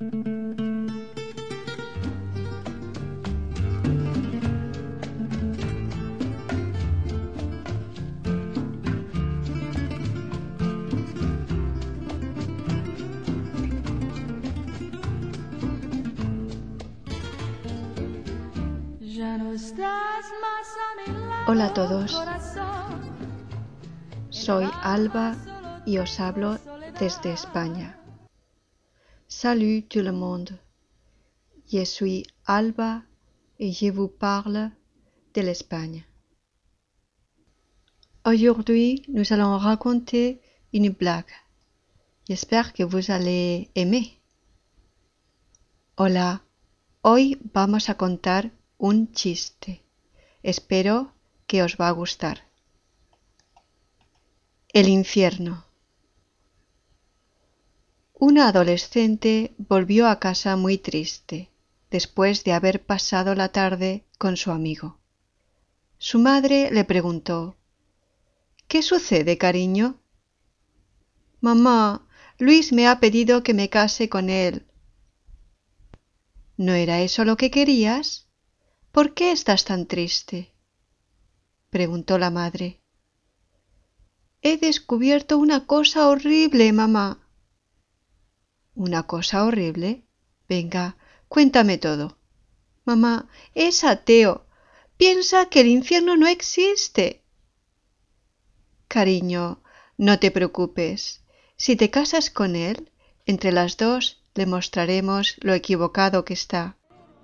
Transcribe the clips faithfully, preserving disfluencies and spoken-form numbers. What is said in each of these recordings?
Hola a todos, soy Alba y os hablo desde España. Salut tout le monde, je suis Alba et je vous parle de l'Espagne. Aujourd'hui, nous allons raconter une blague. J'espère que vous allez aimer. Hola, hoy vamos a contar un chiste. Espero que os va a gustar. El infierno. Una adolescente volvió a casa muy triste, después de haber pasado la tarde con su amigo. Su madre le preguntó: ¿Qué sucede, cariño? Mamá, Luis me ha pedido que me case con él. ¿No era eso lo que querías? ¿Por qué estás tan triste? Preguntó la madre. He descubierto una cosa horrible, mamá. ¿Una cosa horrible? Venga, cuéntame todo. Mamá, es ateo. Piensa que el infierno no existe. Cariño, no te preocupes. Si te casas con él, entre las dos le mostraremos lo equivocado que está.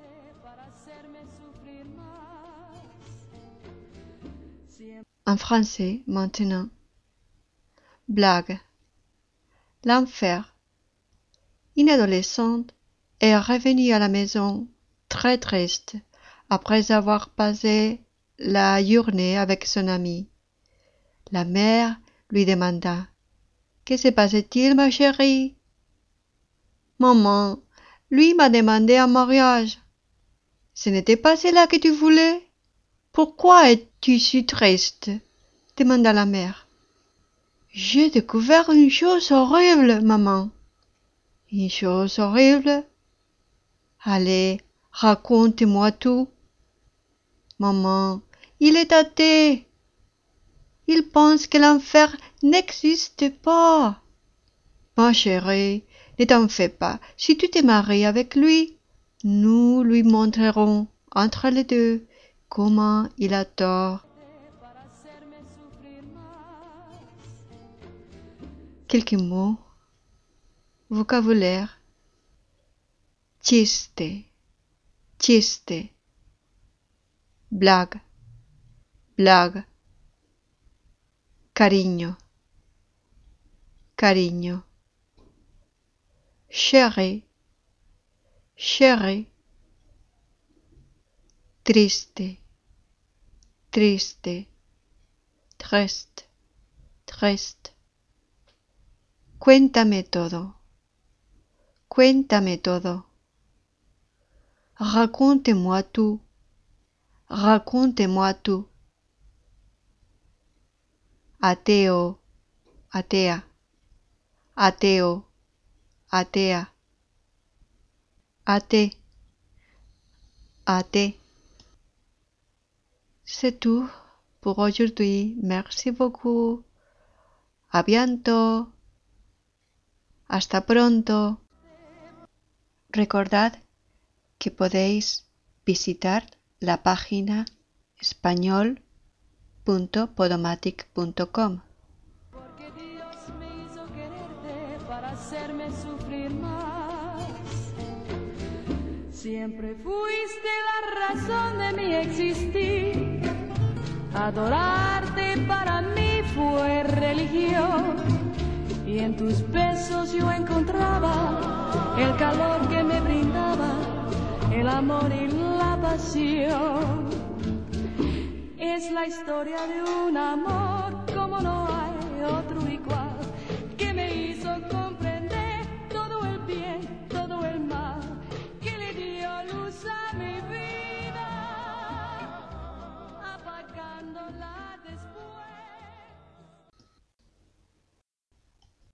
En français, maintenant. Blague. L'enfer. Une adolescente est revenue à la maison très triste après avoir passé la journée avec son ami. La mère lui demanda: Que se passe-t-il, ma chérie? Maman, lui m'a demandé un mariage. Ce n'était pas cela que tu voulais? Pourquoi es-tu si triste? Demanda la mère. J'ai découvert une chose horrible, maman. Une chose horrible? Allez, raconte-moi tout. Maman, il est athée. Il pense que l'enfer n'existe pas. Ma chérie, ne t'en fais pas. Si tu te maries avec lui, nous lui montrerons entre les deux comment il a tort. Quelques mots. Vocabulaire. Chiste, chiste. Blague, blague. Cariño, cariño. Chérie, chérie. Triste, triste. Triste, triste. Cuéntame todo, cuéntame todo. Raconte-moi tout, raconte-moi tout. Ateo, atea, ateo, atea. Athée, athée. C'est tout pour aujourd'hui. Merci beaucoup. A bientôt. Hasta pronto. Recordad que podéis visitar la página español punto podomatic punto com. Porque Dios me hizo quererte para hacerme sufrir más. Siempre fuiste la razón de mi existir. Adorarte para mí fue religión. Y en tus besos yo encontraba el calor que me brindaba, el amor y la pasión. Es la historia de un amor como no hay otro igual.